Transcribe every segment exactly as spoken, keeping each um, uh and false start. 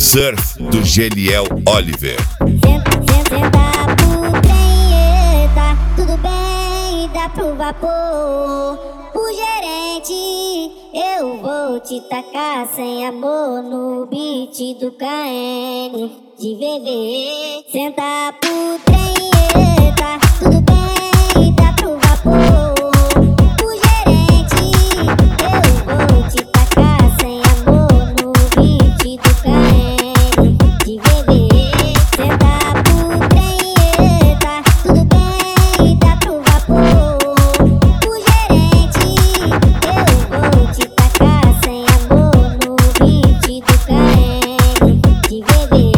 Surf do Geliel Oliver. Senta, senta pro trem, eita, tudo bem, dá pro vapor. O gerente, eu vou te tacar sem amor no beat do K N de V V. Senta pro trem, eita, tudo bem, dá pro vapor. O gerente, eu vou te tacar sem amor no beat do K N de V V. Senta pro trem, eita, tudo bem, dá pro vapor. O gerente, eu vou te tacar sem amor no beat do K N de V V.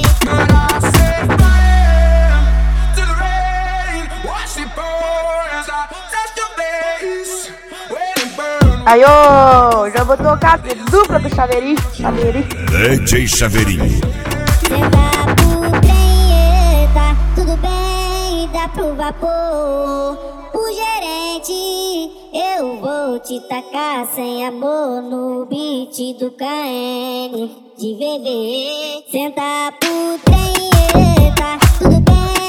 Aí, ô, já vou tocar a dupla do Chaveirinho, Chaveirinho. D J Chaveirinho. Senta pro trem, eita, tudo bem, dá pro vapor. O gerente, eu vou te tacar sem amor no beat do K N de V V. Senta pro trem, eita, tudo bem.